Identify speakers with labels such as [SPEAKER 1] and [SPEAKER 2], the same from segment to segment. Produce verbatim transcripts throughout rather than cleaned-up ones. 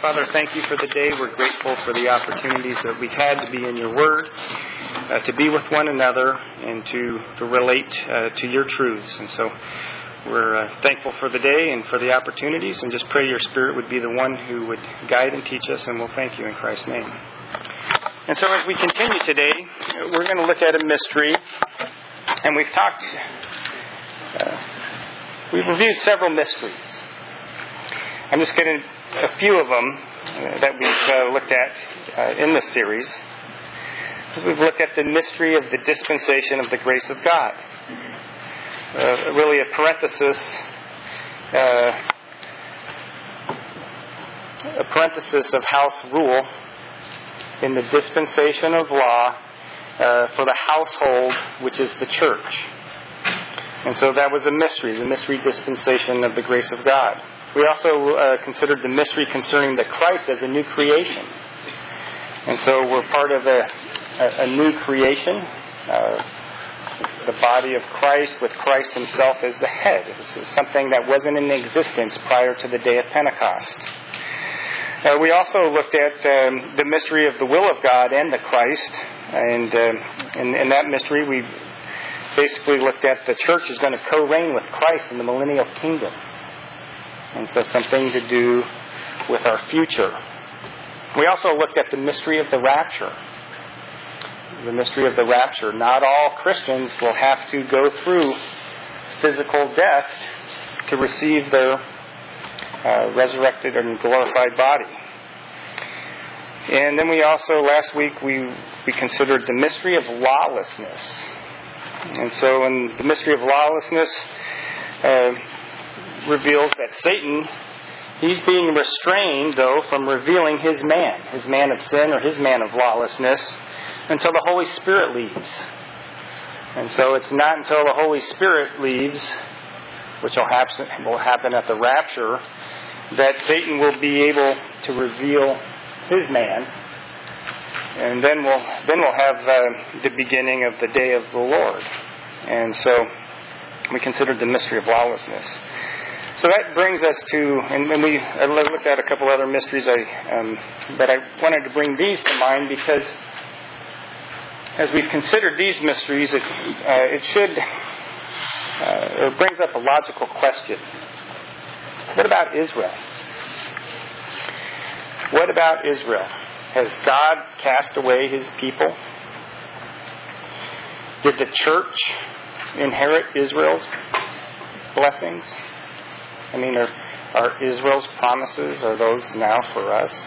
[SPEAKER 1] Father, thank you for the day. We're grateful for the opportunities that we've had to be in your word, uh, to be with one another, and to, to relate uh, to your truths. And so we're uh, thankful for the day and for the opportunities, and just pray your Spirit would be the one who would guide and teach us, and we'll thank you in Christ's name. And so as we continue today, we're going to look at a mystery, and we've talked, uh, we've reviewed several mysteries. I'm just going to a few of them uh, that we've uh, looked at uh, in this series. We've looked at the mystery of the dispensation of the grace of God. Uh, really a parenthesis, uh, a parenthesis of house rule in the dispensation of law uh, for the household, which is the church. And so that was a mystery, the mystery dispensation of the grace of God. We also uh, considered the mystery concerning the Christ as a new creation. And so we're part of a, a, a new creation, uh, the body of Christ with Christ himself as the head. This is something that wasn't in existence prior to the day of Pentecost. Uh, we also looked at um, the mystery of the will of God and the Christ. And uh, in, in that mystery, we basically looked at the church is going to co-reign with Christ in the millennial kingdom. And so something to do with our future. We also looked at the mystery of the rapture. The mystery of the rapture. Not all Christians will have to go through physical death to receive their uh, resurrected and glorified body. And then we also, last week, we, we considered the mystery of lawlessness. And so in the mystery of lawlessness, uh, reveals that Satan, he's being restrained, though, from revealing his man, his man of sin or his man of lawlessness, until the Holy Spirit leaves. And so it's not until the Holy Spirit leaves, which will happen, will happen at the rapture, that Satan will be able to reveal his man. And then we'll, then we'll have uh, the beginning of the day of the Lord. And so we considered the mystery of lawlessness. So that brings us to, and, and we I looked at a couple other mysteries, I, um, but I wanted to bring these to mind because as we've considered these mysteries, it, uh, it should, uh, it brings up a logical question. What about Israel? What about Israel? Has God cast away his people? Did the church inherit Israel's blessings? I mean, are, are Israel's promises, are those now for us?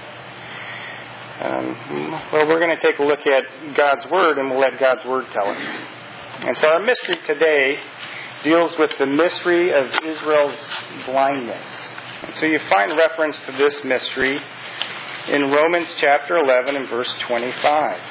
[SPEAKER 1] Um, well, we're going to take a look at God's Word, and we'll let God's Word tell us. And so our mystery today deals with the mystery of Israel's blindness. And so you find reference to this mystery in Romans chapter eleven and verse twenty-five.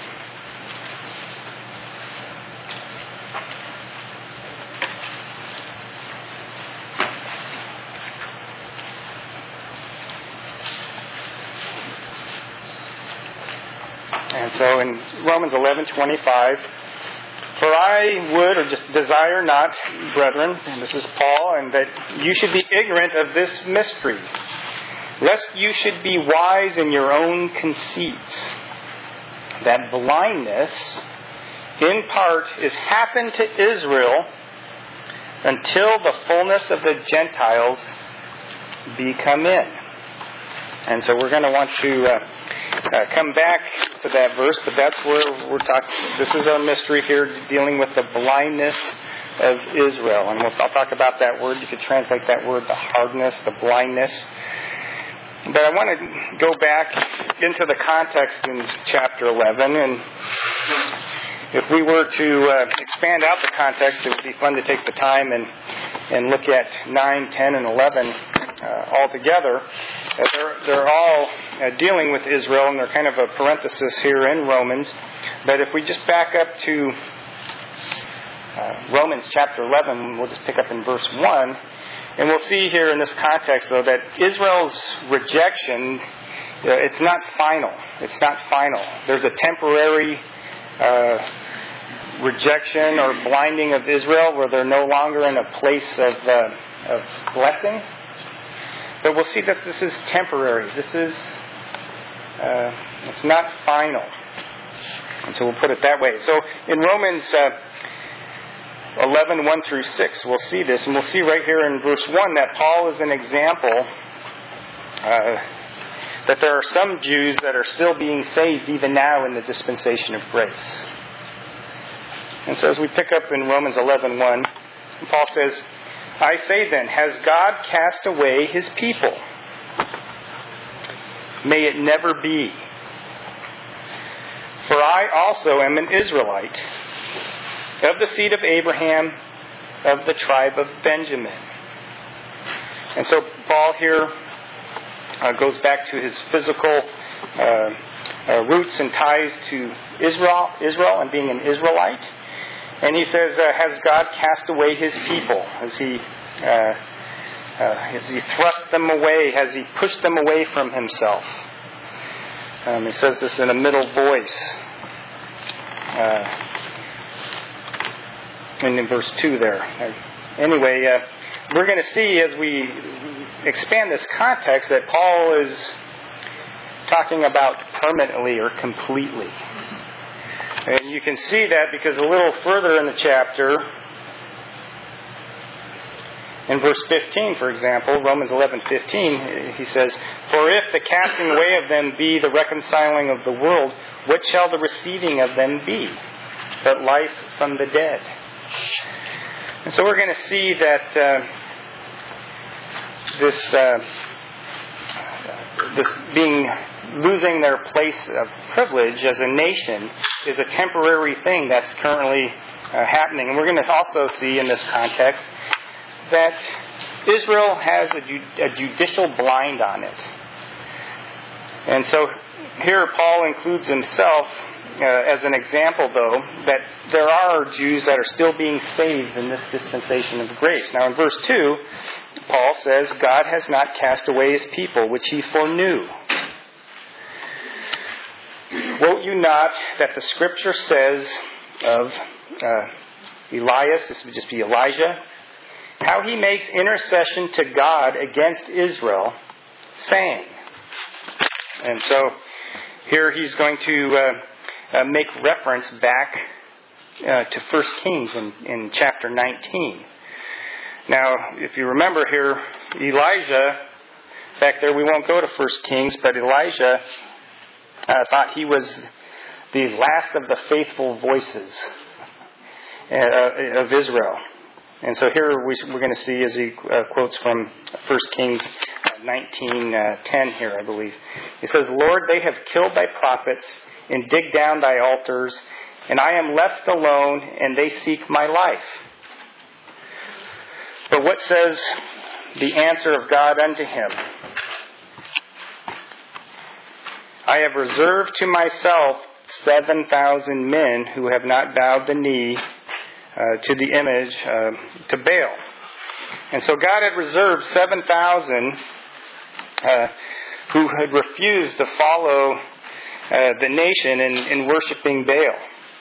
[SPEAKER 1] And so in Romans eleven twenty-five, for I would, or just desire not, brethren, and this is Paul, and that you should be ignorant of this mystery, lest you should be wise in your own conceits, that blindness, in part, is happened to Israel until the fullness of the Gentiles be come in. And so we're going to want to uh, uh, come back to that verse, but that's where we're talking. This is our mystery here, dealing with the blindness of Israel. And we'll, I'll talk about that word. You could translate that word, the hardness, the blindness. But I want to go back into the context in chapter eleven. And if we were to uh, expand out the context, it would be fun to take the time and, and look at nine, ten, and eleven uh, all together. Uh, they're, they're all uh, dealing with Israel, and they're kind of a parenthesis here in Romans. But if we just back up to uh, Romans chapter eleven, we'll just pick up in verse one. And we'll see here in this context, though, that Israel's rejection, uh, it's not final. It's not final. There's a temporary uh, rejection or blinding of Israel where they're no longer in a place of, uh, of blessing. But we'll see that this is temporary. This is, uh, it's not final. And so we'll put it that way. So in Romans uh, eleven, one through six, we'll see this. And we'll see right here in verse one that Paul is an example uh, that there are some Jews that are still being saved even now in the dispensation of grace. And so as we pick up in Romans eleven, one, Paul says, I say then, has God cast away his people? May it never be. For I also am an Israelite, of the seed of Abraham, of the tribe of Benjamin. And so Paul here uh, goes back to his physical uh, uh, roots and ties to Israel, Israel and being an Israelite. And he says, uh, has God cast away his people? Has he, uh, uh, has he thrust them away? Has he pushed them away from himself? Um, he says this in a middle voice. Uh, and in verse two there. Uh, anyway, uh, we're going to see as we expand this context that Paul is talking about permanently or completely. And you can see that because a little further in the chapter, in verse fifteen, for example, Romans eleven fifteen, he says, for if the casting away of them be the reconciling of the world, what shall the receiving of them be but life from the dead? And so we're going to see that uh, this uh, this being losing their place of privilege as a nation is a temporary thing that's currently uh, happening. And we're going to also see in this context that Israel has a, ju- a judicial blind on it. And so here Paul includes himself uh, as an example, though, that there are Jews that are still being saved in this dispensation of grace. Now in verse two, Paul says, God has not cast away his people, which he foreknew. Wot you not that the Scripture says of uh, Elias, this would just be Elijah, how he makes intercession to God against Israel, saying. And so here he's going to uh, uh, make reference back uh, to First Kings in, in chapter nineteen. Now, if you remember here, Elijah, back there we won't go to First Kings, but Elijah uh, thought he was the last of the faithful voices uh, of Israel. And so here we're going to see as he uh, quotes from First Kings nineteen ten here, I believe. He says, Lord, they have killed thy prophets and digged down thy altars, and I am left alone, and they seek my life. But what says the answer of God unto him? I have reserved to myself seven thousand men who have not bowed the knee uh, to the image, uh, to Baal. And so God had reserved seven thousand uh, who had refused to follow uh, the nation in, in worshiping Baal.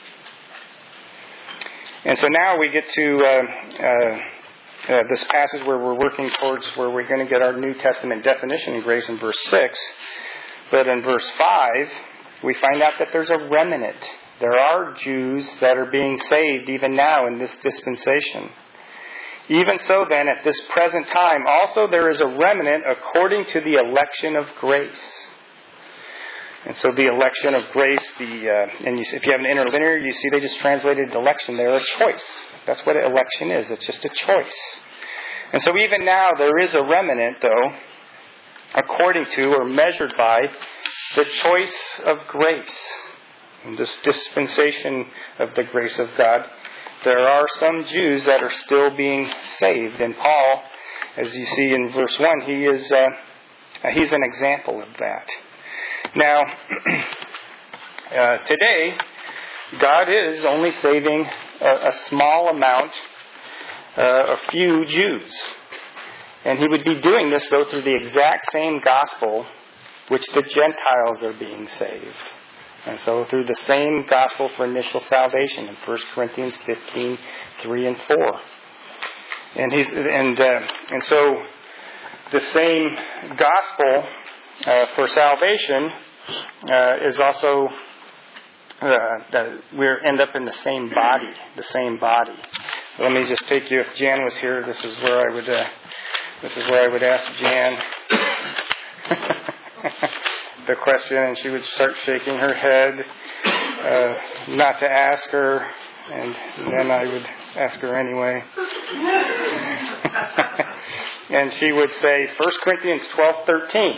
[SPEAKER 1] And so now we get to uh, uh, uh, this passage where we're working towards where we're going to get our New Testament definition of grace in verse six. But in verse five, we find out that there's a remnant. There are Jews that are being saved even now in this dispensation. Even so then, at this present time, also there is a remnant according to the election of grace. And so the election of grace, the uh, and you, if you have an interlinear, you see they just translated election there, a choice. That's what election is. It's just a choice. And so even now there is a remnant, though, according to or measured by the choice of grace. In this dispensation of the grace of God, there are some Jews that are still being saved. And Paul, as you see in verse one, he is uh, he's an example of that. Now, uh, today, God is only saving a, a small amount, uh, a few Jews. And he would be doing this, though, through the exact same gospel which the Gentiles are being saved. And so through the same gospel for initial salvation in First Corinthians fifteen, three and four. And he's and uh, and so the same gospel uh, for salvation uh, is also uh, that we end up in the same body, the same body. Let me just take you. If Jan was here, this is where I would. Uh, this is where I would ask Jan the question, and she would start shaking her head, uh, not to ask her, and then I would ask her anyway. And she would say, First Corinthians twelve thirteen.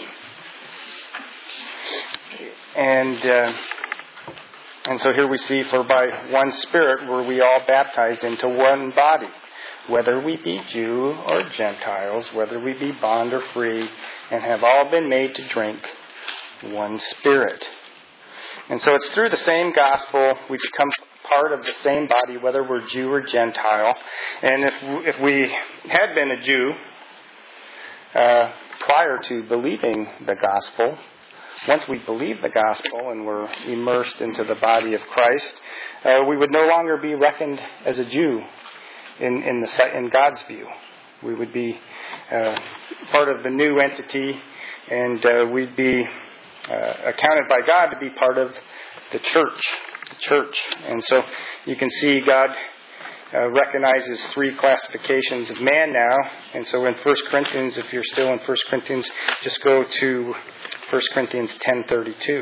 [SPEAKER 1] And uh, and so here we see, for by one Spirit were we all baptized into one body, whether we be Jew or Gentiles, whether we be bond or free, and have all been made to drink one Spirit. And so it's through the same gospel we become part of the same body, whether we're Jew or Gentile. And if if we had been a Jew uh, prior to believing the gospel, once we believe the gospel and we're immersed into the body of Christ, uh, we would no longer be reckoned as a Jew in in the in God's view. We would be uh, part of the new entity, and uh, we'd be uh, accounted by God to be part of the church. The church, and so you can see God uh, recognizes three classifications of man now. And so in First Corinthians, if you're still in First Corinthians, just go to First Corinthians ten thirty-two.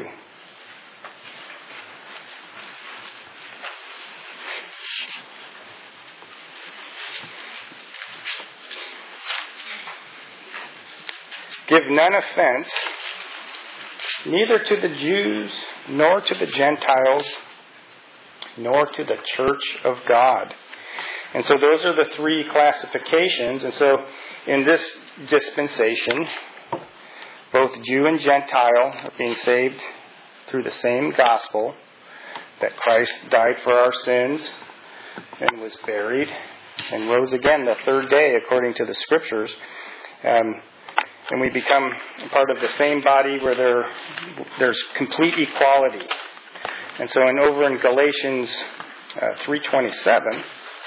[SPEAKER 1] Give none offense, neither to the Jews, nor to the Gentiles, nor to the church of God. And so those are the three classifications. And so in this dispensation, both Jew and Gentile are being saved through the same gospel, that Christ died for our sins and was buried and rose again the third day according to the Scriptures. Um, and we become part of the same body where there, there's complete equality. And so in over in Galatians uh, three twenty-seven,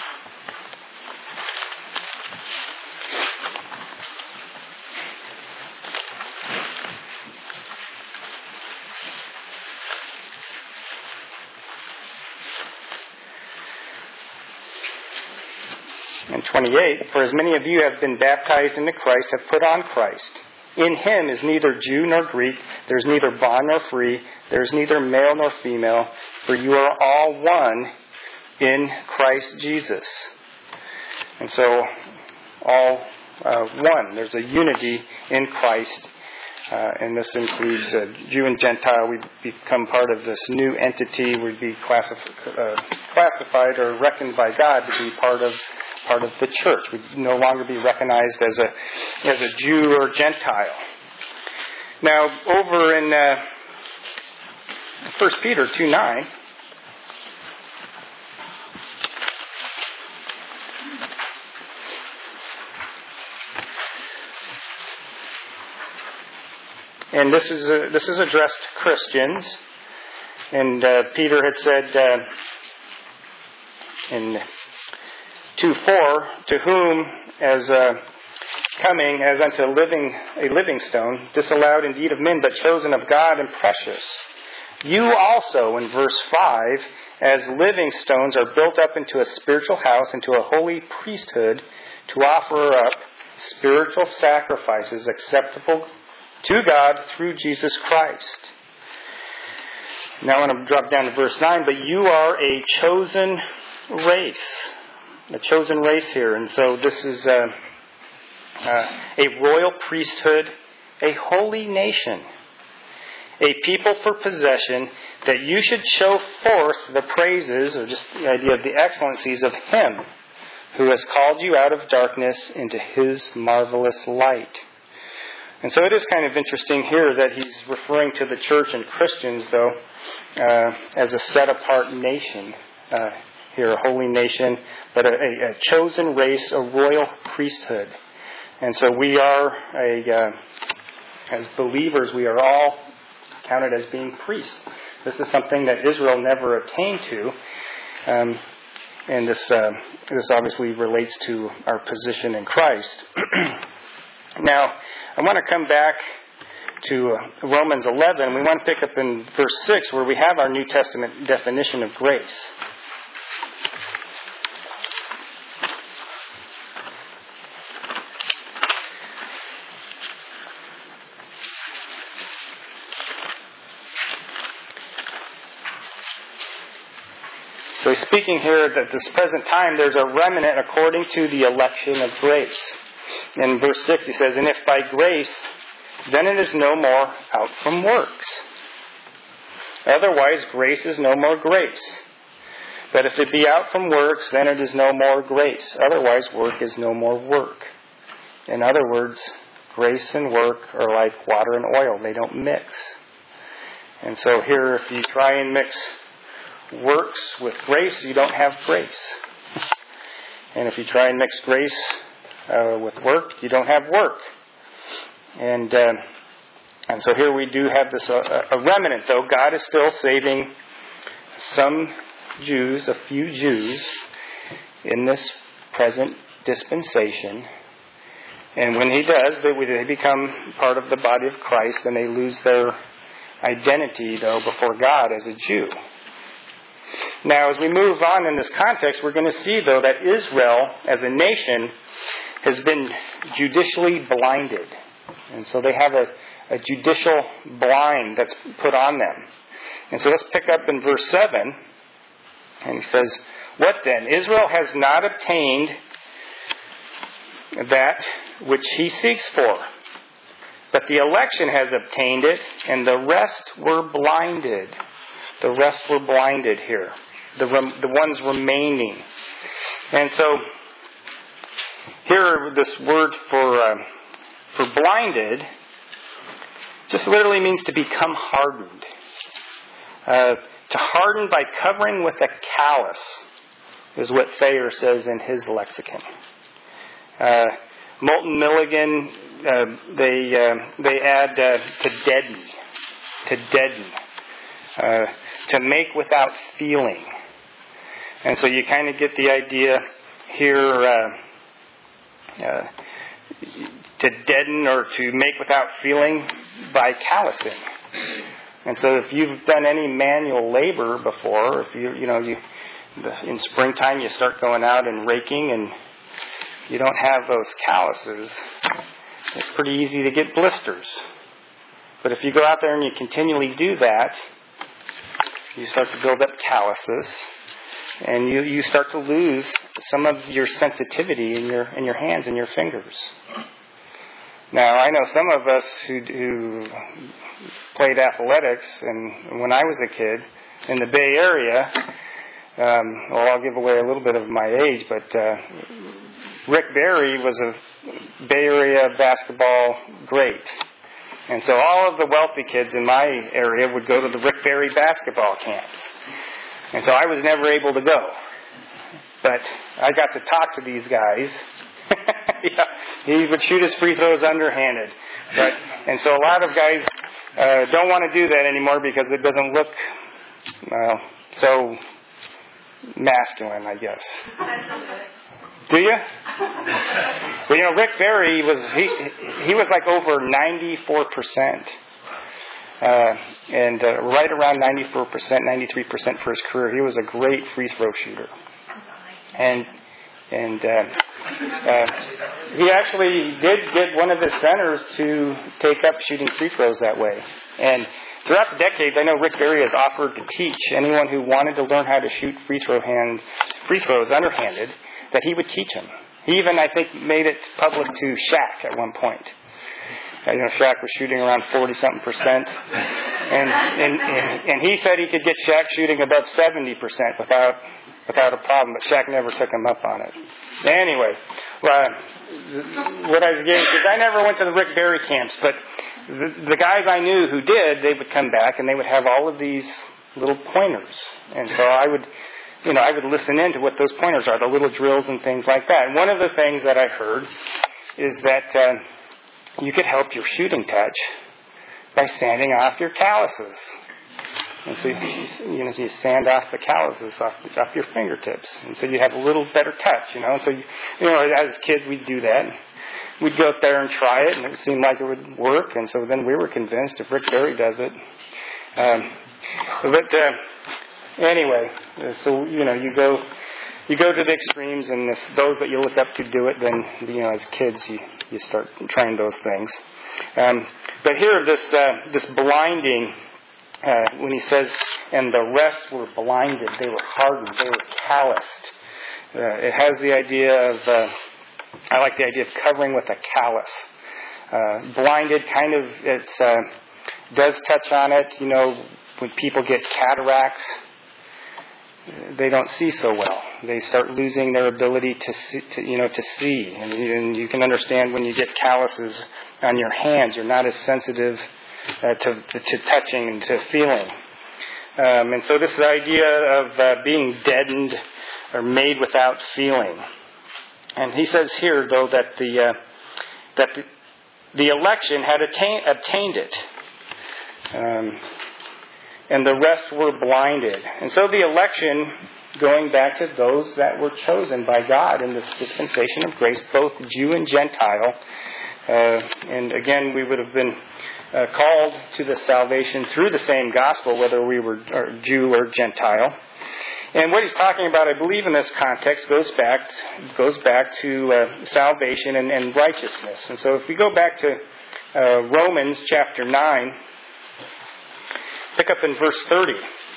[SPEAKER 1] and twenty-eight, for as many of you have been baptized into Christ, have put on Christ. In Him is neither Jew nor Greek, there is neither bond nor free, there is neither male nor female, for you are all one in Christ Jesus. And so, all uh, one. There's a unity in Christ, uh, and this includes uh, Jew and Gentile. We become part of this new entity. We'd be classif- uh, classified or reckoned by God to be part of part of the church. We'd no longer be recognized as a as a Jew or Gentile. Now, over in uh, First Peter two nine, and this is uh, this is addressed to Christians, and uh, Peter had said uh, in two four, to whom as uh, coming as unto a living a living stone, disallowed indeed of men, but chosen of God and precious. You also, in verse five, as living stones are built up into a spiritual house, into a holy priesthood, to offer up spiritual sacrifices acceptable to God through Jesus Christ. Now I want to drop down to verse nine, but you are a chosen race. A chosen race here. And so this is uh, uh, a royal priesthood, a holy nation, a people for possession, that you should show forth the praises, or just the idea of the excellencies of Him who has called you out of darkness into His marvelous light. And so it is kind of interesting here that he's referring to the church and Christians, though, uh, as a set-apart nation. Uh, here, a holy nation, but a, a, a chosen race, a royal priesthood. And so we are, a uh, as believers, we are all counted as being priests. This is something that Israel never attained to. Um, and this uh, this obviously relates to our position in Christ. Now, I want to come back to uh, Romans eleven. We want to pick up in verse six where we have our New Testament definition of grace. So he's speaking here that at this present time there's a remnant according to the election of grace. In verse six he says, "And if by grace, then it is no more out from works. Otherwise grace is no more grace. But if it be out from works, then it is no more grace. Otherwise work is no more work." In other words, grace and work are like water and oil. They don't mix. And so here, if you try and mix works with grace, you don't have grace. And if you try and mix grace uh, with work, you don't have work. And uh, and so here we do have this uh, a remnant, though. God is still saving some Jews, a few Jews, in this present dispensation. And when He does, they, they become part of the body of Christ, and they lose their identity, though, before God as a Jew. Now, as we move on in this context, we're going to see, though, that Israel, as a nation, has been judicially blinded. And so they have a, a judicial blind that's put on them. And so let's pick up in verse seven. And he says, "What then? Israel has not obtained that which he seeks for. But the election has obtained it, and the rest were blinded." The rest were blinded here. The rem, the ones remaining. And so, here this word for uh, for blinded just literally means to become hardened. Uh, to harden by covering with a callus is what Thayer says in his lexicon. Uh, Moulton Milligan, uh, they uh, they add uh, to deaden, to deaden, uh, to make without feeling, and so you kind of get the idea here uh, uh, to deaden or to make without feeling by callousing. And so if you've done any manual labor before, if you you know you in springtime you start going out and raking and you don't have those calluses, it's pretty easy to get blisters. But if you go out there and you continually do that, you start to build up calluses, and you, you start to lose some of your sensitivity in your in your hands and your fingers. Now, I know some of us who, who played athletics, and when I was a kid in the Bay Area, um, well, I'll give away a little bit of my age, but uh, Rick Barry was a Bay Area basketball great. And so all of the wealthy kids in my area would go to the Rick Barry basketball camps. And so I was never able to go. But I got to talk to these guys. Yeah, he would shoot his free throws underhanded. But, and so a lot of guys uh, don't want to do that anymore because it doesn't look, well, so masculine, I guess. Do you? Well, you know, Rick Barry was he he was like over ninety-four percent, uh, and uh, right around ninety-four percent, ninety-three percent for his career. He was a great free throw shooter, and and uh, uh, he actually did get one of his centers to take up shooting free throws that way. And throughout the decades, I know Rick Barry has offered to teach anyone who wanted to learn how to shoot free throw hands free throws underhanded, that he would teach him. He even, I think, made it public to Shaq at one point. Uh, you know, Shaq was shooting around forty-something percent. And, and, and, and he said he could get Shaq shooting above seventy percent without without a problem, but Shaq never took him up on it. Anyway, uh, what I was getting is I never went to the Rick Barry camps, but the, the guys I knew who did, they would come back and they would have all of these little pointers. And so I would... You know, I would listen in to what those pointers are, the little drills and things like that. And one of the things that I heard is that uh, you could help your shooting touch by sanding off your calluses. And so, you, you know, you sand off the calluses off, off your fingertips. And so you have a little better touch, you know. And so, you, you know, as kids, we'd do that. we'd go out there and try it, and it seemed like it would work. And so then we were convinced if Rick Barry does it. Um, but uh, anyway, so you know, you go you go to the extremes, and if those that you look up to do it, then you know, as kids, you you start trying those things. Um, but here, this uh, this blinding. Uh, when he says, and the rest were blinded, they were hardened, they were calloused. Uh, it has the idea of, uh, I like the idea of covering with a callus. Uh, blinded kind of, it uh, does touch on it. You know, when people get cataracts, they don't see so well. They start losing their ability to see, to, you know, to see. And you, and you can understand when you get calluses on your hands, you're not as sensitive Uh, to, to, to touching and to feeling. Um, and so this idea of uh, being deadened or made without feeling. And he says here, though, that the uh, that the, the election had attain, obtained it. Um, and the rest were blinded. And so the election, going back to those that were chosen by God in this dispensation of grace, both Jew and Gentile. Uh, and again, we would have been Uh, called to the salvation through the same gospel, whether we were or Jew or Gentile. And what he's talking about, I believe, in this context, goes back goes back to uh, salvation and, and righteousness. And so, if we go back to uh, Romans chapter nine, pick up in verse thirty.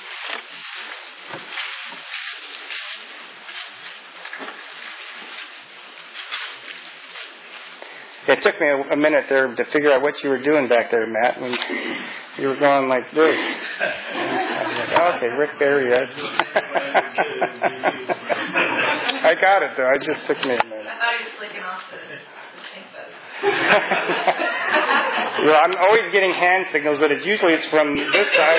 [SPEAKER 1] It took me a minute there to figure out what you were doing back there, Matt, when you were going like this. Like, okay, Rick Barry. I got it, though. It just took me a minute.
[SPEAKER 2] I thought you were flicking off the, the stink bug.
[SPEAKER 1] Well, I'm always getting hand signals, but it's usually it's from this side.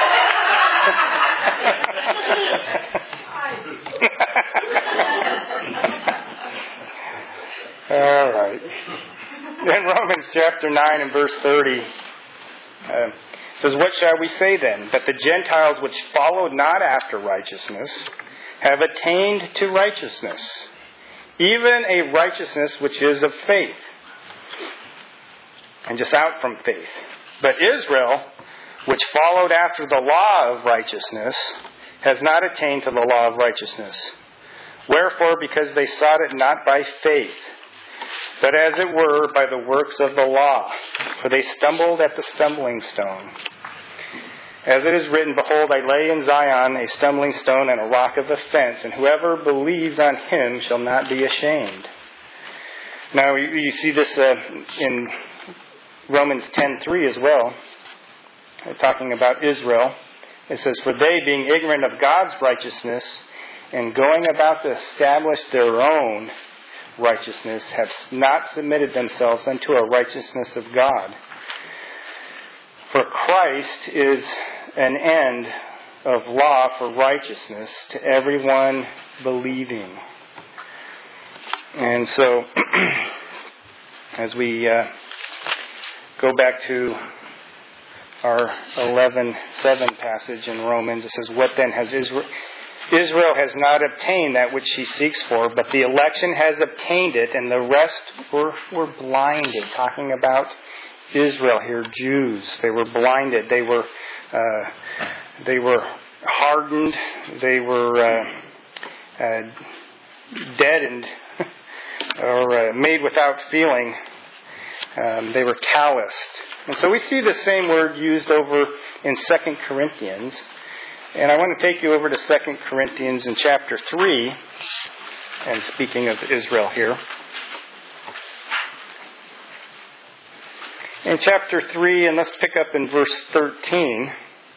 [SPEAKER 1] All right. In Romans chapter nine and verse thirty, uh, says, "What shall we say then? That the Gentiles which followed not after righteousness have attained to righteousness, even a righteousness which is of faith." And just out from faith. "But Israel, which followed after the law of righteousness, has not attained to the law of righteousness. Wherefore, because they sought it not by faith, but as it were by the works of the law. For they stumbled at the stumbling stone. As it is written, Behold, I lay in Zion a stumbling stone and a rock of offense, and whoever believes on him shall not be ashamed." Now, you, you see this uh, in Romans ten three as well, talking about Israel. It says, "For they, being ignorant of God's righteousness, and going about to establish their own righteousness, have not submitted themselves unto a righteousness of God. For Christ is an end of law for righteousness to everyone believing." And so, as we uh, go back to our eleven seven passage in Romans, it says, "What then has Israel... Israel has not obtained that which she seeks for, but the election has obtained it, and the rest were, were blinded." Talking about Israel here, Jews. They were blinded. They were uh, they were hardened. They were uh, uh, deadened or uh, made without feeling. Um, they were calloused. And so we see the same word used over in Second Corinthians. And I want to take you over to Second Corinthians in chapter three, and speaking of Israel here. In chapter three, and let's pick up in verse thirteen.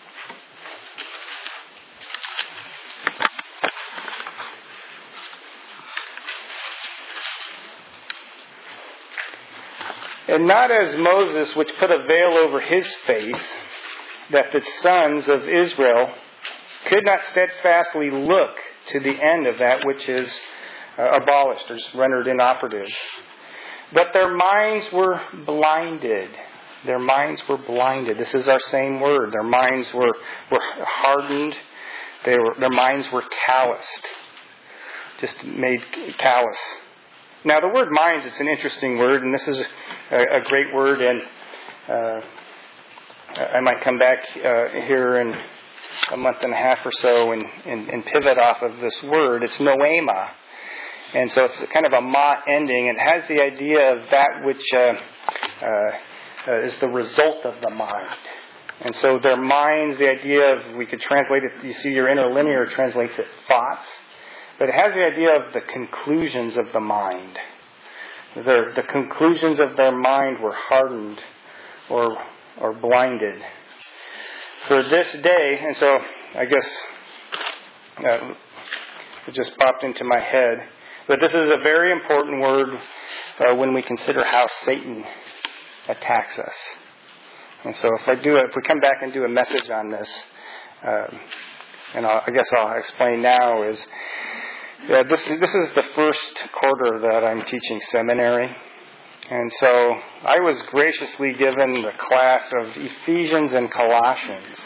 [SPEAKER 1] "And not as Moses, which put a veil over his face, that the sons of Israel could not steadfastly look to the end of that which is uh, abolished," or just rendered inoperative. "But their minds were blinded." Their minds were blinded. This is our same word. Their minds were, were hardened. They were, their minds were calloused. Just made callous. Now, the word minds, it's an interesting word, and this is a, a great word, and uh, I might come back uh, here in a month and a half or so and, and, and pivot off of this word. It's noema. And so it's kind of a ma ending. It has the idea of that which uh, uh, uh, is the result of the mind. And so their minds, the idea of, we could translate it, you see your interlinear translates it thoughts. But it has the idea of the conclusions of the mind. The, the conclusions of their mind were hardened or or blinded. For this day, and so I guess uh, it just popped into my head, but this is a very important word uh, when we consider how Satan attacks us. And so if I do, if we come back and do a message on this, um, and I'll, I guess I'll explain now is, yeah, this this is the first quarter that I'm teaching seminary. And so I was graciously given the class of Ephesians and Colossians,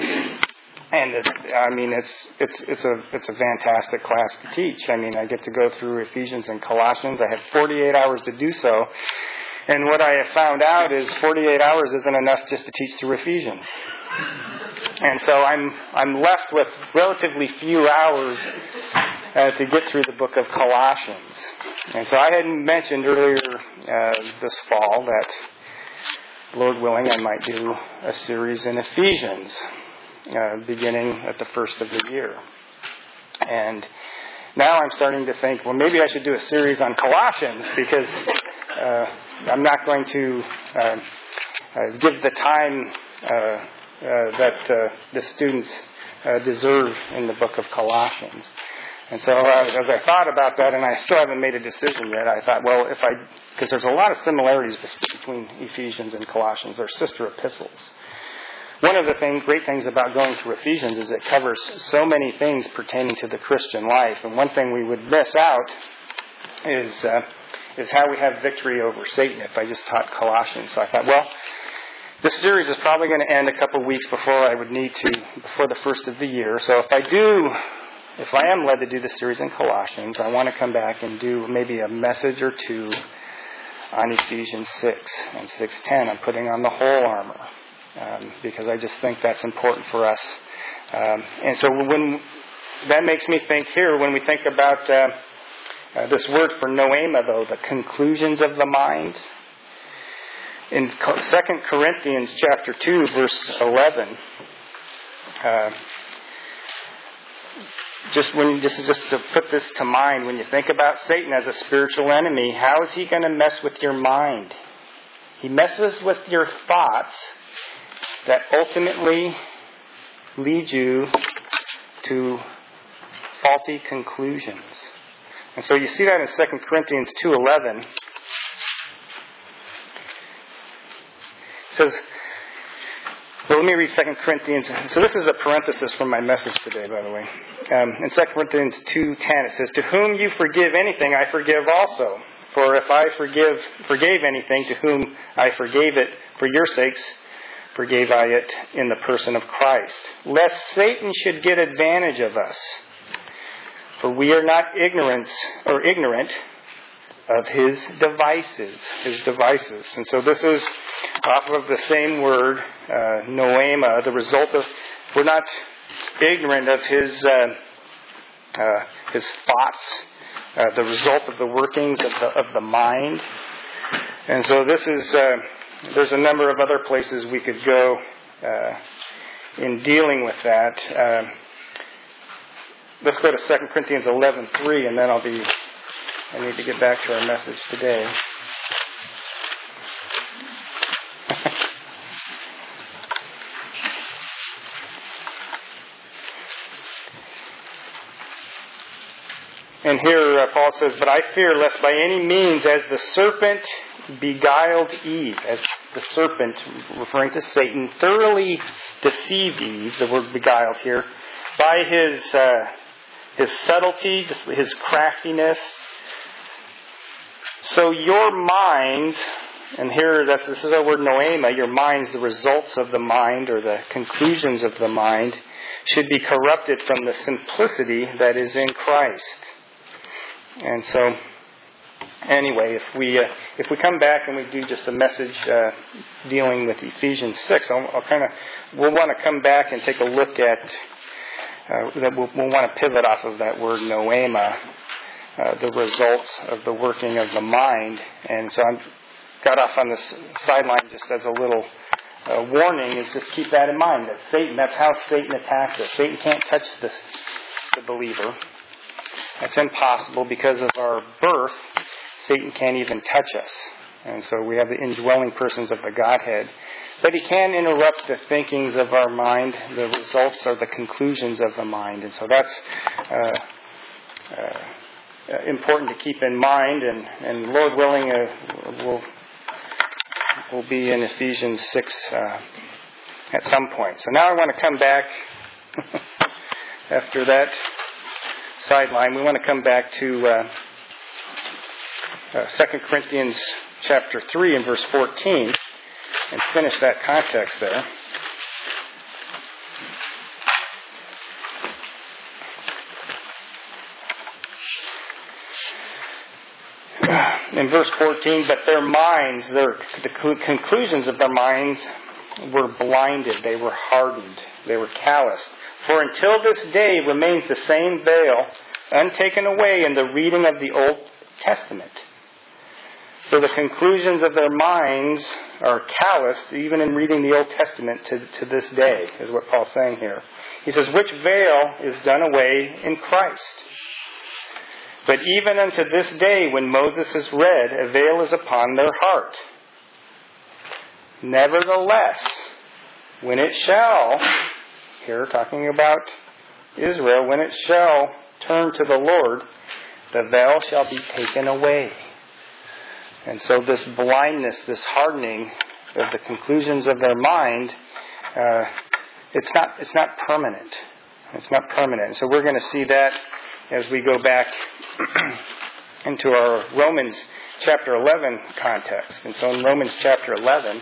[SPEAKER 1] and it's, I mean it's it's it's a it's a fantastic class to teach. I mean I get to go through Ephesians and Colossians. I have forty-eight hours to do so, and what I have found out is forty-eight hours isn't enough just to teach through Ephesians. And so I'm I'm left with relatively few hours uh, to get through the book of Colossians. And so I had mentioned earlier uh, this fall that, Lord willing, I might do a series in Ephesians, uh, beginning at the first of the year. And now I'm starting to think, well, maybe I should do a series on Colossians, because uh, I'm not going to uh, uh, give the time uh, uh, that uh, the students uh, deserve in the book of Colossians. And so uh, as I thought about that, and I still haven't made a decision yet, I thought, well, if I, because there's a lot of similarities between Ephesians and Colossians. They're sister epistles. One of the thing, great things about going through Ephesians is it covers so many things pertaining to the Christian life. And one thing we would miss out is uh, is how we have victory over Satan if I just taught Colossians. So I thought, well, this series is probably going to end a couple of weeks before I would need to, before the first of the year. So if I do... If I am led to do this series in Colossians, I want to come back and do maybe a message or two on Ephesians six and six ten. I'm putting on the whole armor um, because I just think that's important for us. Um, and so when that makes me think here, when we think about uh, uh, this word for noema, though, the conclusions of the mind, in Second Corinthians chapter two, verse eleven, uh, Just when this is just to put this to mind, when you think about Satan as a spiritual enemy, how is he going to mess with your mind? He messes with your thoughts that ultimately lead you to faulty conclusions. And so you see that in Second Corinthians two eleven. It says, well, let me read Second Corinthians. So this is a parenthesis from my message today, by the way. Um, in Second Corinthians two ten, it says, "To whom you forgive anything, I forgive also. For if I forgive forgave anything, to whom I forgave it for your sakes, forgave I it in the person of Christ. Lest Satan should get advantage of us. For we are not ignorant or ignorant of his devices, his devices." And so this is off of the same word, uh, noema, the result of, we're not ignorant of his uh, uh, his thoughts, uh, the result of the workings of the of the mind. And so this is, uh, there's a number of other places we could go uh, in dealing with that. Uh, let's go to Second Corinthians eleven three, and then I'll be, I need to get back to our message today. And here uh, Paul says, "But I fear lest by any means, as the serpent beguiled Eve," as the serpent, referring to Satan, thoroughly deceived Eve, the word beguiled here, by his uh, his subtlety, his craftiness. So your minds, and here that's this is our word noema, your minds, the results of the mind or the conclusions of the mind, should be corrupted from the simplicity that is in Christ. And so anyway, if we uh, if we come back and we do just a message uh, dealing with Ephesians six, I'll, I'll kind of we'll want to come back and take a look at uh, that. We'll, we'll want to pivot off of that word noema, uh, the results of the working of the mind, and so I got off on this sideline just as a little uh, warning. Is just keep that in mind that Satan. That's how Satan attacks us. Satan can't touch this the believer. That's impossible because of our birth. Satan can't even touch us. And so we have the indwelling persons of the Godhead. But he can interrupt the thinkings of our mind. The results are the conclusions of the mind. And so that's uh, uh, important to keep in mind. And, and Lord willing, uh, we'll, we'll be in Ephesians six uh, at some point. So now I want to come back after that sideline. We want to come back to uh, uh, Second Corinthians chapter three and verse fourteen and finish that context there. In verse fourteen, but their minds, their, the conclusions of their minds were blinded. They were hardened. They were calloused. For until this day remains the same veil untaken away in the reading of the Old Testament. So the conclusions of their minds are calloused even in reading the Old Testament to, to this day, is what Paul's saying here. He says, which veil is done away in Christ. But even unto this day when Moses is read, a veil is upon their heart. Nevertheless, when it shall... Here, talking about Israel, when it shall turn to the Lord, the veil shall be taken away. And so this blindness, this hardening of the conclusions of their mind, uh, it's not it's not permanent. It's not permanent. And so we're going to see that as we go back into our Romans chapter eleven context. And so in Romans chapter eleven,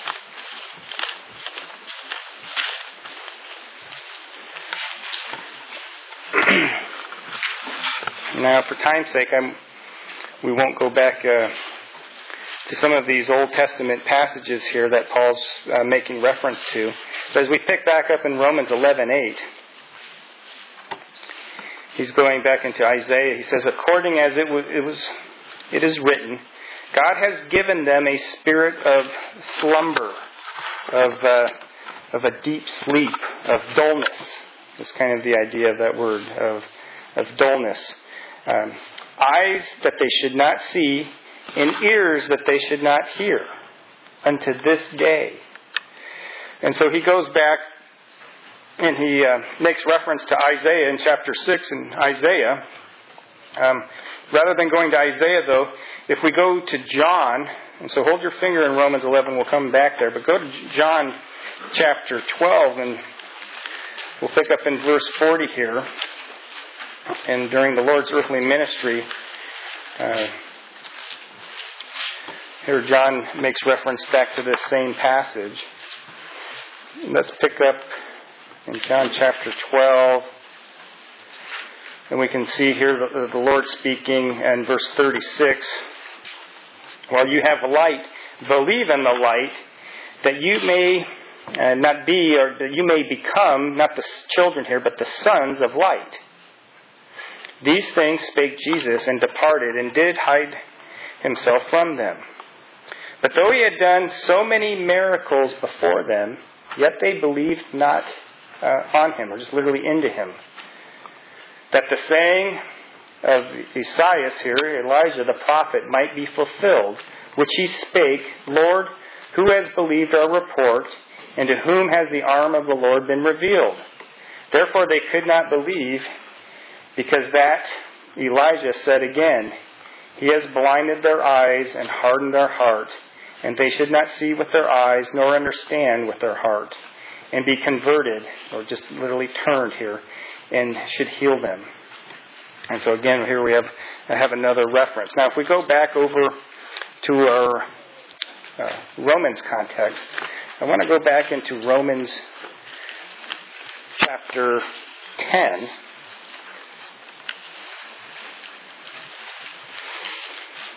[SPEAKER 1] now, for time's sake, I'm, we won't go back uh, to some of these Old Testament passages here that Paul's uh, making reference to. But as we pick back up in Romans eleven eight, he's going back into Isaiah. He says, according as it was, it was, it is written, God has given them a spirit of slumber, of uh, of a deep sleep, of dullness. That's kind of the idea of that word, of of dullness. Um, eyes that they should not see, and ears that they should not hear, unto this day. And so he goes back and he uh, makes reference to Isaiah in chapter six in Isaiah. Um, rather than going to Isaiah, though, if we go to John, and so hold your finger in Romans eleven, we'll come back there, but go to John chapter twelve, and we'll pick up in verse forty here. And during the Lord's earthly ministry, uh, here John makes reference back to this same passage. Let's pick up in John chapter twelve. And we can see here the, the Lord speaking in verse thirty-six. While you have light, believe in the light, that you may uh, not be, or that you may become, not the children here, but the sons of light. These things spake Jesus, and departed, and did hide himself from them. But though he had done so many miracles before them, yet they believed not uh, on him, or just literally into him. That the saying of Esaias here, Elijah the prophet, might be fulfilled, which he spake, Lord, who has believed our report, and to whom has the arm of the Lord been revealed? Therefore they could not believe, because that Elijah said again, he has blinded their eyes and hardened their heart, and they should not see with their eyes, nor understand with their heart, and be converted, or just literally turned here, and should heal them. And so again, here we have have another reference. Now, if we go back over to our uh, Romans context, I want to go back into Romans chapter ten.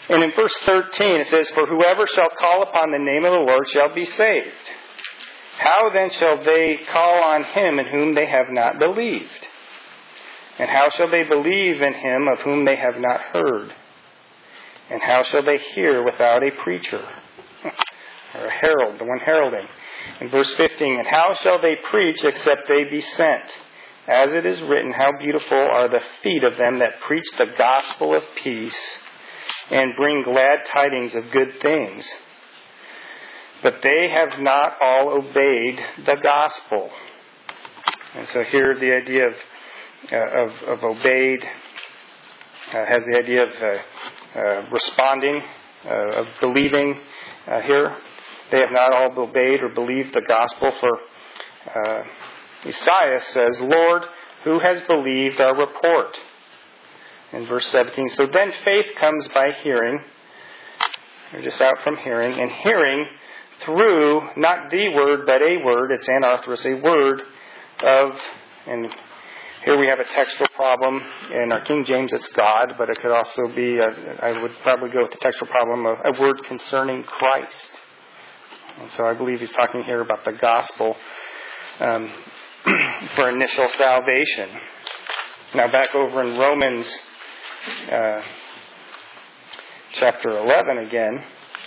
[SPEAKER 1] And in verse thirteen it says, "For whoever shall call upon the name of the Lord shall be saved. How then shall they call on him in whom they have not believed? And how shall they believe in him of whom they have not heard? And how shall they hear without a preacher?" Or a herald, the one heralding. In verse fifteen, "And how shall they preach except they be sent? As it is written, how beautiful are the feet of them that preach the gospel of peace and bring glad tidings of good things. But they have not all obeyed the gospel." And so here the idea of uh, of, of obeyed uh, has the idea of uh, uh, responding, uh, of believing uh, here. They have not all obeyed or believed the gospel. For uh, Isaiah says, "Lord, who has believed our report?" In verse seventeen, "So then faith comes by hearing." They're just out from hearing. "And hearing through, not the word, but a word," it's anarthros, a word of, and here we have a textual problem. In our King James it's God, but it could also be, a, I would probably go with the textual problem of a word concerning Christ. And so I believe he's talking here about the gospel um, for initial salvation. Now back over in Romans uh, chapter eleven again.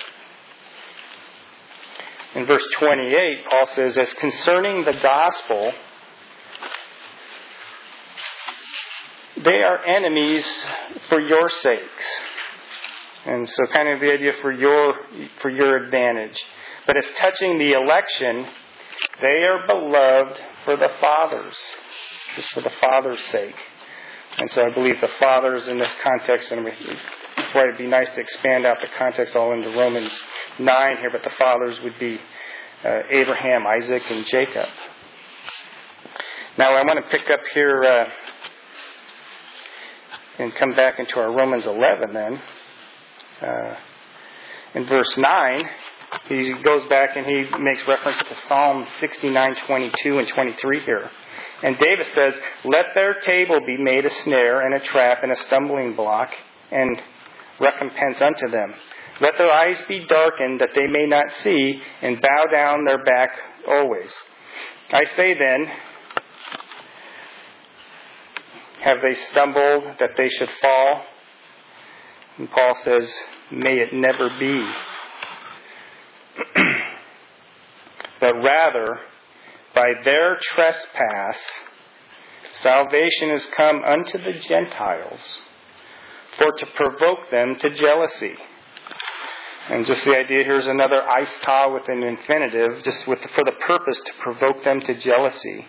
[SPEAKER 1] In verse twenty-eight, Paul says, "As concerning the gospel, they are enemies for your sakes." And so kind of the idea for your for your advantage. "But as touching the election, they are beloved for the fathers," just for the Father's sake. And so I believe the fathers in this context, and it'd be nice to expand out the context all into Romans nine here, but the fathers would be uh, Abraham, Isaac, and Jacob. Now I want to pick up here uh, and come back into our Romans eleven then. Uh, in verse nine, he goes back and he makes reference to Psalm sixty-nine, twenty-two and twenty-three here. And David says, "Let their table be made a snare and a trap and a stumbling block and recompense unto them. Let their eyes be darkened that they may not see, and bow down their back always. I say then, have they stumbled that they should fall?" And Paul says, "May it never be. But rather, by their trespass, salvation is come unto the Gentiles, for to provoke them to jealousy." And just the idea here is another aista with an infinitive, just with for the purpose to provoke them to jealousy.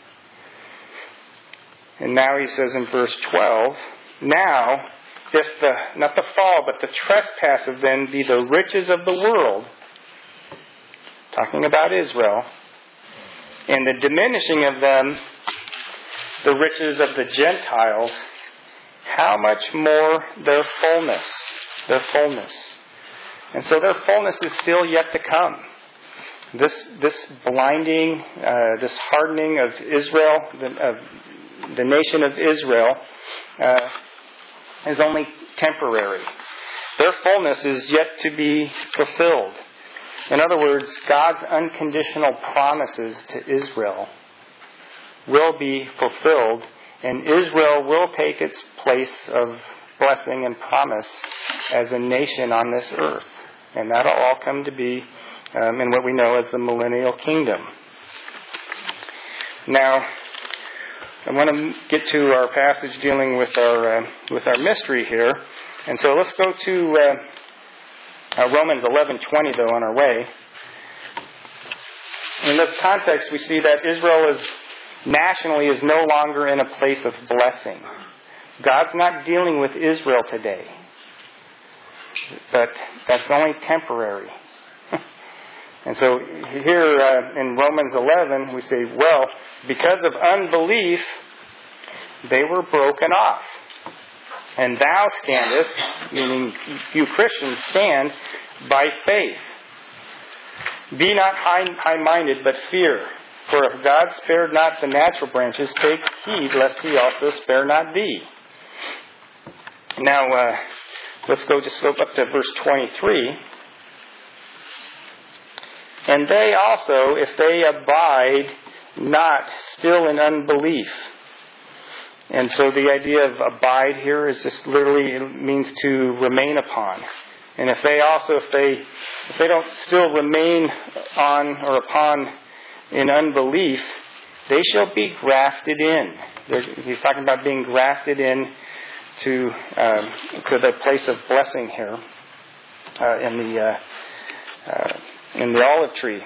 [SPEAKER 1] And now he says in verse twelve, "Now, if the, not the fall, but the trespass of them be the riches of the world," talking about Israel, "and the diminishing of them the riches of the Gentiles, how much more their fullness, their fullness." And so their fullness is still yet to come. This this blinding, uh, this hardening of Israel, the, of the nation of Israel, uh, is only temporary. Their fullness is yet to be fulfilled. In other words, God's unconditional promises to Israel will be fulfilled, and Israel will take its place of blessing and promise as a nation on this earth. And that'll all come to be um, in what we know as the millennial kingdom. Now, I want to get to our passage dealing with our uh, with our mystery here, and so let's go to uh, uh, Romans eleven twenty though on our way. In this context, we see that Israel is nationally is no longer in a place of blessing. God's not dealing with Israel today. But that's only temporary. And so here uh, in Romans eleven, we say, well, because of unbelief, they were broken off. And thou standest, meaning you Christians stand, by faith. Be not high, high-minded, but fear. For if God spared not the natural branches, take heed lest he also spare not thee. Now, uh, let's go just go up to verse twenty-three. And they also, if they abide not still in unbelief. And so the idea of abide here is just literally, it means to remain upon. And if they also, if they, if they don't still remain on or upon in unbelief, they shall be grafted in. They're, he's talking about being grafted in to um, to the place of blessing here uh, in the uh, uh, in the olive tree.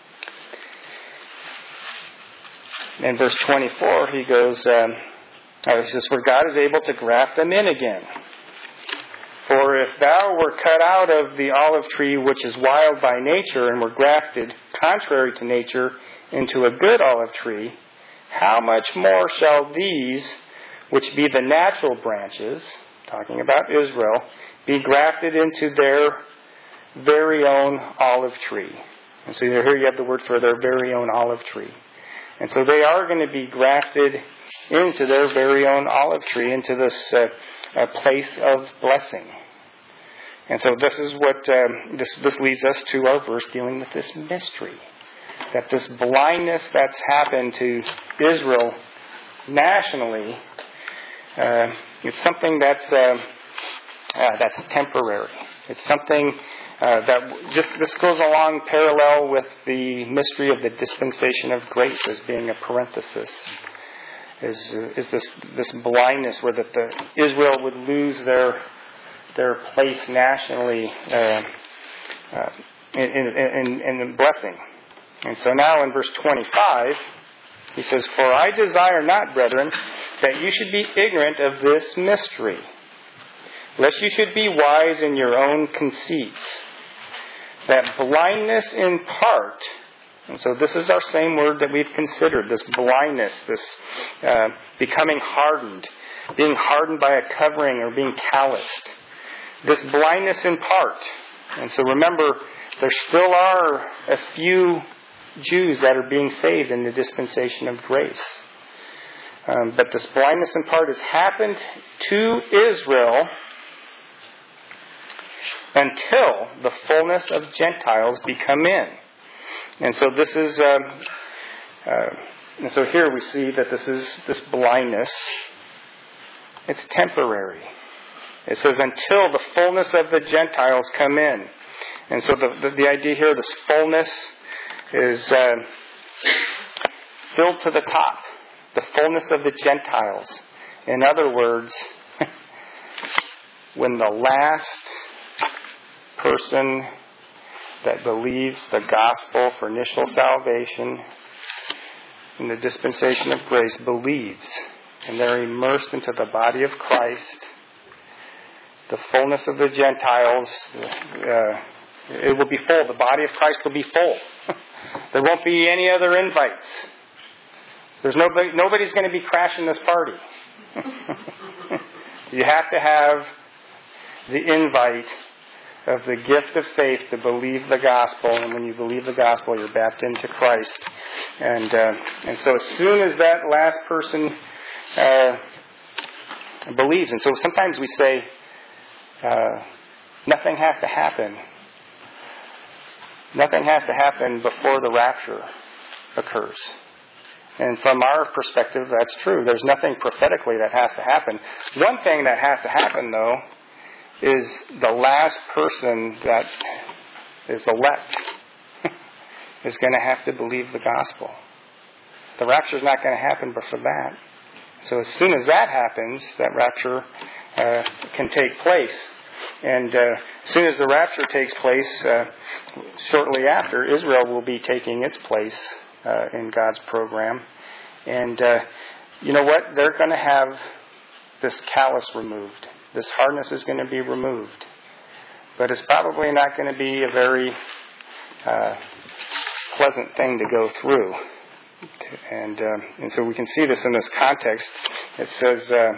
[SPEAKER 1] In verse twenty-four, he goes, um, oh, he says, "For God is able to graft them in again. For if thou were cut out of the olive tree which is wild by nature, and were grafted, contrary to nature, into a good olive tree, how much more shall these, which be the natural branches," talking about Israel, "be grafted into their very own olive tree?" And so here you have the word for their very own olive tree. And so they are going to be grafted into their very own olive tree, into this uh, uh, place of blessing. And so this is what um, this this leads us to our verse dealing with this mystery, that this blindness that's happened to Israel nationally, uh, it's something that's uh, uh, that's temporary. It's something uh, that just this goes along parallel with the mystery of the dispensation of grace as being a parenthesis. Is is this this blindness where that the Israel would lose their their place nationally uh, uh, in, in, in, in blessing. And so now in verse twenty-five, he says, "For I desire not, brethren, that you should be ignorant of this mystery, lest you should be wise in your own conceits, that blindness in part," and so this is our same word that we've considered, this blindness, this uh, becoming hardened, being hardened by a covering or being calloused. This blindness in part. And so remember, there still are a few Jews that are being saved in the dispensation of grace. Um, but this blindness in part has happened to Israel until the fullness of Gentiles become in. And so this is, uh, uh, and so here we see that this is this blindness. It's temporary. It says, until the fullness of the Gentiles come in. And so the the, the idea here, this fullness, is uh, filled to the top. The fullness of the Gentiles. In other words, when the last person that believes the gospel for initial salvation in the dispensation of grace believes, and they're immersed into the body of Christ, the fullness of the Gentiles, uh, it will be full. The body of Christ will be full. There won't be any other invites. There's nobody. Nobody's going to be crashing this party. You have to have the invite of the gift of faith to believe the gospel, and when you believe the gospel, you're baptized into Christ. And uh, and so as soon as that last person uh, believes, and so sometimes we say, Uh, nothing has to happen. Nothing has to happen before the rapture occurs. And from our perspective, that's true. There's nothing prophetically that has to happen. One thing that has to happen, though, is the last person that is elect is going to have to believe the gospel. The rapture is not going to happen before that. So as soon as that happens, that rapture uh, can take place. And uh, as soon as the rapture takes place, uh, shortly after, Israel will be taking its place uh, in God's program. And uh, you know what? They're going to have this callous removed. This hardness is going to be removed. But it's probably not going to be a very uh, pleasant thing to go through. And uh, and so we can see this in this context. It says, uh,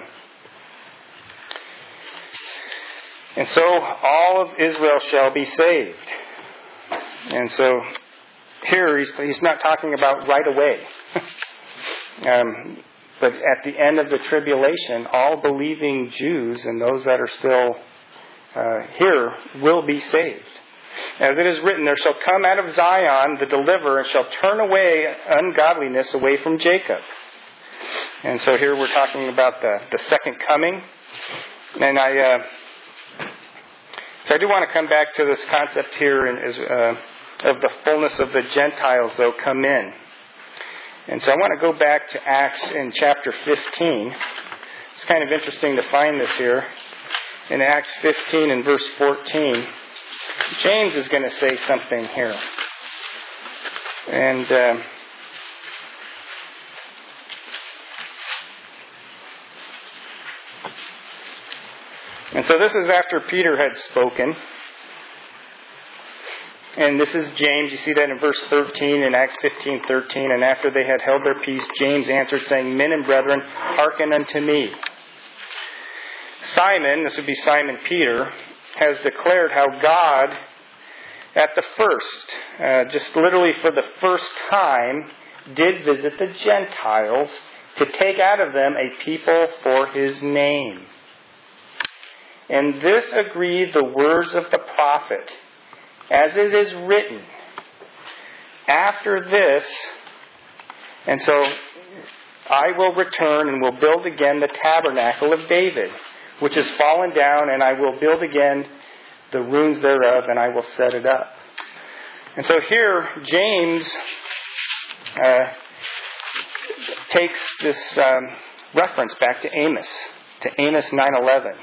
[SPEAKER 1] and so all of Israel shall be saved. And so here he's, he's not talking about right away. um, but at the end of the tribulation, all believing Jews and those that are still uh, here will be saved. As it is written, there shall come out of Zion the deliverer, and shall turn away ungodliness away from Jacob. And so here we're talking about the, the second coming. And I, uh, so I do want to come back to this concept here in, is, uh, of the fullness of the Gentiles, though, come in. And so I want to go back to Acts in chapter fifteen. It's kind of interesting to find this here. In Acts fifteen and verse fourteen, James is going to say something here. And uh, and so this is after Peter had spoken. And this is James. You see that in verse thirteen in Acts fifteen thirteen. And after they had held their peace, James answered, saying, Men and brethren, hearken unto me. Simon, this would be Simon Peter, has declared how God, at the first, uh, just literally for the first time, did visit the Gentiles to take out of them a people for His name. And this agreed the words of the prophet, as it is written, after this, and so I will return and will build again the tabernacle of David, which is fallen down, and I will build again the ruins thereof, and I will set it up. And so here, James uh, takes this um, reference back to Amos, to Amos nine eleven.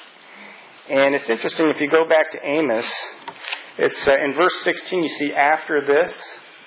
[SPEAKER 1] And it's interesting, if you go back to Amos, it's uh, in verse sixteen, you see, after this.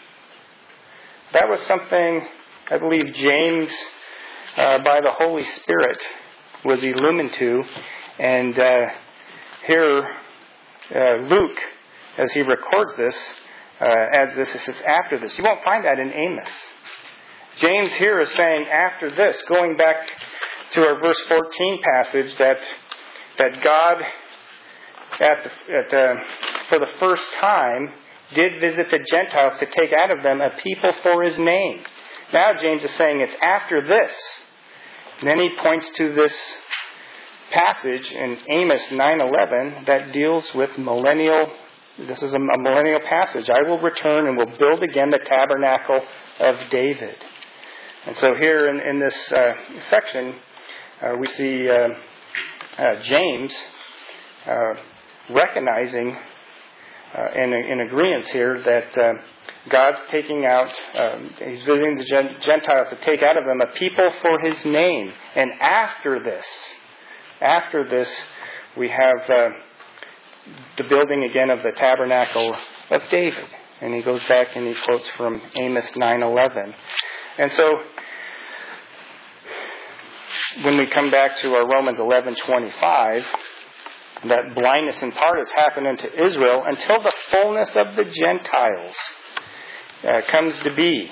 [SPEAKER 1] That was something, I believe, James, uh, by the Holy Spirit, was illumined to. And uh, here, uh, Luke, as he records this, uh, adds this, it says, after this. You won't find that in Amos. James here is saying, after this, going back to our verse fourteen passage, that that God, at the, at the, for the first time, did visit the Gentiles to take out of them a people for His name. Now James is saying it's after this. And then he points to this passage in Amos nine eleven that deals with millennial. This is a, a millennial passage. I will return and will build again the tabernacle of David. And so here in, in this uh, section, uh, we see uh, uh, James uh, recognizing uh, in, in agreement here that uh, God's taking out, um, He's visiting the Gentiles to take out of them a people for His name. And after this, after this, we have uh, the building again of the tabernacle of David. And he goes back and he quotes from Amos nine eleven. And so, when we come back to our Romans eleven twenty-five, that blindness in part has happened unto Israel until the fullness of the Gentiles uh, comes to be.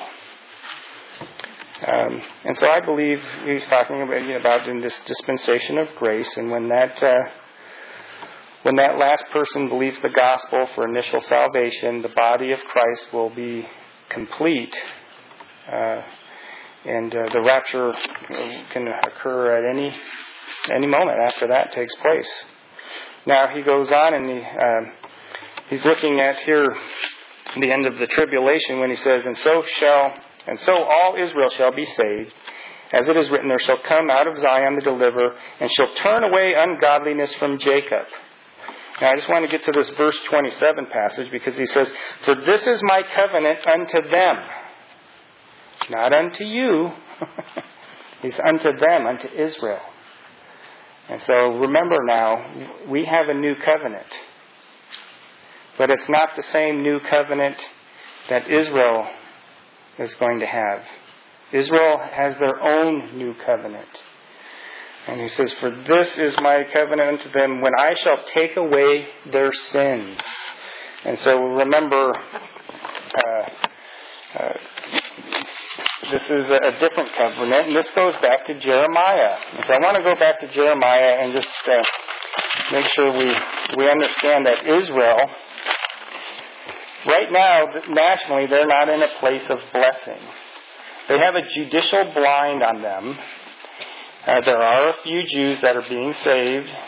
[SPEAKER 1] Um, and so I believe he's talking about, you know, about in this dispensation of grace, and when that uh, when that last person believes the gospel for initial salvation, the body of Christ will be complete. Uh, and uh, the rapture can occur at any any moment after that takes place. Now he goes on and he uh, he's looking at here the end of the tribulation when he says, and so shall and so all Israel shall be saved, as it is written, there shall come out of Zion the deliverer, and shall turn away ungodliness from Jacob. Now I just want to get to this verse twenty-seven passage, because he says, for this is my covenant unto them. Not unto you. He's unto them, unto Israel. And so remember now, we have a new covenant. But it's not the same new covenant that Israel is going to have. Israel has their own new covenant. And he says, for this is my covenant unto them, when I shall take away their sins. And so remember, uh, uh, this is a different covenant, and this goes back to Jeremiah. And so I want to go back to Jeremiah and just uh, make sure we, we understand that Israel, right now, nationally, they're not in a place of blessing. They have a judicial blind on them. Uh, there are a few Jews that are being saved,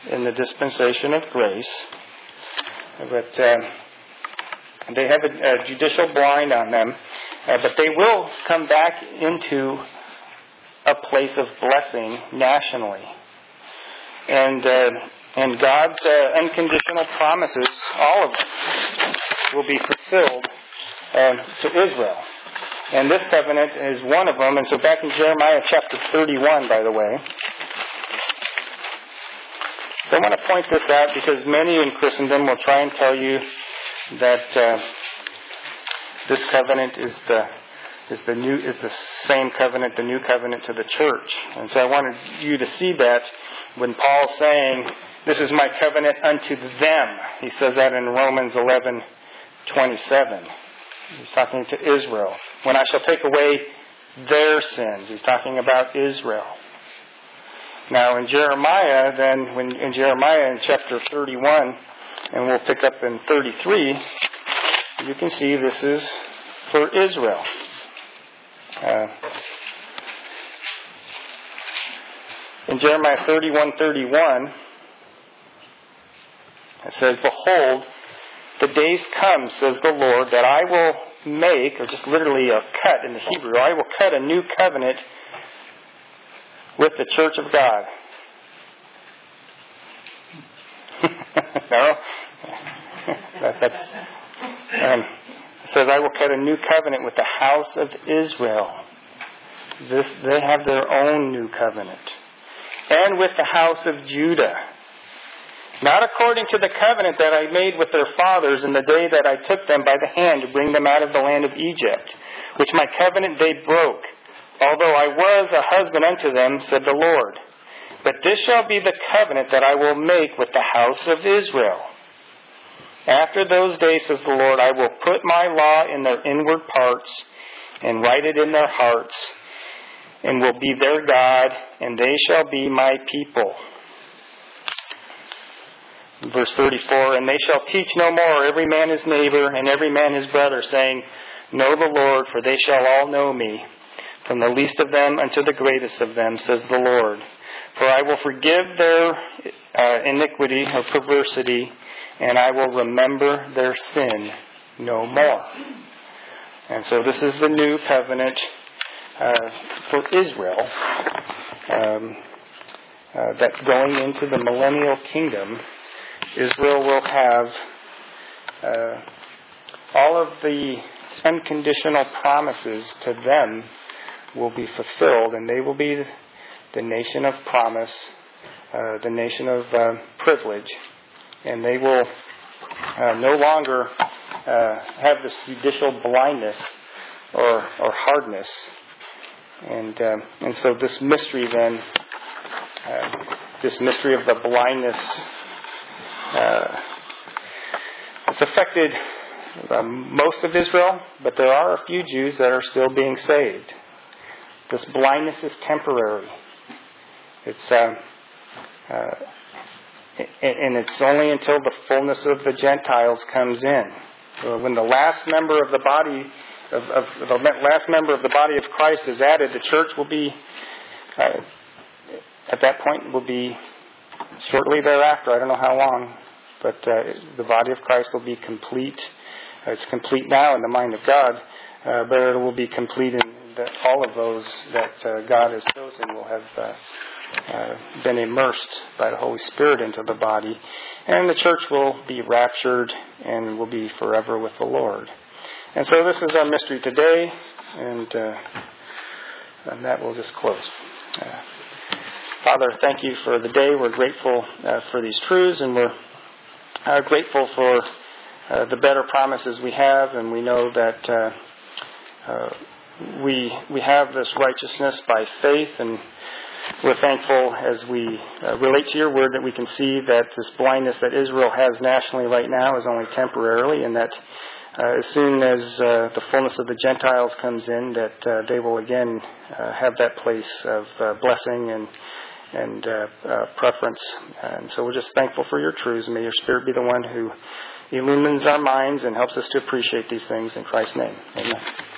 [SPEAKER 1] in the dispensation of grace, but uh, they have a, a judicial blind on them, uh, but they will come back into a place of blessing nationally. And uh, and God's uh, unconditional promises, all of them, will be fulfilled uh, to Israel. And this covenant is one of them. And so back in Jeremiah chapter thirty-one, by the way. So I want to point this out because many in Christendom will try and tell you that uh, this covenant is the is the new is the same covenant, the new covenant to the church. And so I wanted you to see that when Paul's saying, "This is my covenant unto them." He says that in Romans eleven twenty-seven. He's talking to Israel. When I shall take away their sins. He's talking about Israel. Now in Jeremiah, then, when in Jeremiah in chapter thirty-one, and we'll pick up in thirty-three, you can see this is for Israel. Uh, in Jeremiah thirty-one thirty-one, it says, "Behold, the days come, says the Lord, that I will make," or just literally a cut in the Hebrew, "I will cut a new covenant with the church of God." No? that, that's, um, it says, "I will cut a new covenant with the house of Israel." This, they have their own new covenant. "And with the house of Judah. Not according to the covenant that I made with their fathers in the day that I took them by the hand to bring them out of the land of Egypt, which my covenant they broke, although I was a husband unto them, said the Lord. But this shall be the covenant that I will make with the house of Israel. After those days, says the Lord, I will put my law in their inward parts and write it in their hearts, and will be their God, and they shall be my people." Verse thirty-four, "And they shall teach no more every man his neighbor and every man his brother, saying, Know the Lord, for they shall all know me, from the least of them unto the greatest of them, says the Lord. For I will forgive their uh, iniquity or perversity, and I will remember their sin no more." And so this is the new covenant uh, for Israel, um, uh, that going into the millennial kingdom, Israel will have uh, all of the unconditional promises to them will be fulfilled, and they will be the nation of promise, uh, the nation of uh, privilege, and they will uh, no longer uh, have this judicial blindness or, or hardness. And uh, and so this mystery then, uh, this mystery of the blindness, Uh, it's affected uh, most of Israel, but there are a few Jews that are still being saved. This blindness is temporary. It's uh, uh, and it's only until the fullness of the Gentiles comes in. When the last member of the body of, of the last member of the body of Christ is added, the church will be uh, at that point will be. Shortly thereafter, I don't know how long, but uh, the body of Christ will be complete. Uh, it's complete now in the mind of God, uh, but it will be complete in that all of those that uh, God has chosen will have uh, uh, been immersed by the Holy Spirit into the body. And the church will be raptured and will be forever with the Lord. And so this is our mystery today, and, uh, and that will just close. Uh, Father, thank you for the day. We're grateful uh, for these truths, and we're uh, grateful for uh, the better promises we have, and we know that uh, uh, we we have this righteousness by faith, and we're thankful as we uh, relate to your word that we can see that this blindness that Israel has nationally right now is only temporarily, and that uh, as soon as uh, the fullness of the Gentiles comes in, that uh, they will again uh, have that place of uh, blessing and and uh, uh, preference. And so we're just thankful for your truths. May your Spirit be the one who illumines our minds and helps us to appreciate these things in Christ's name. Amen.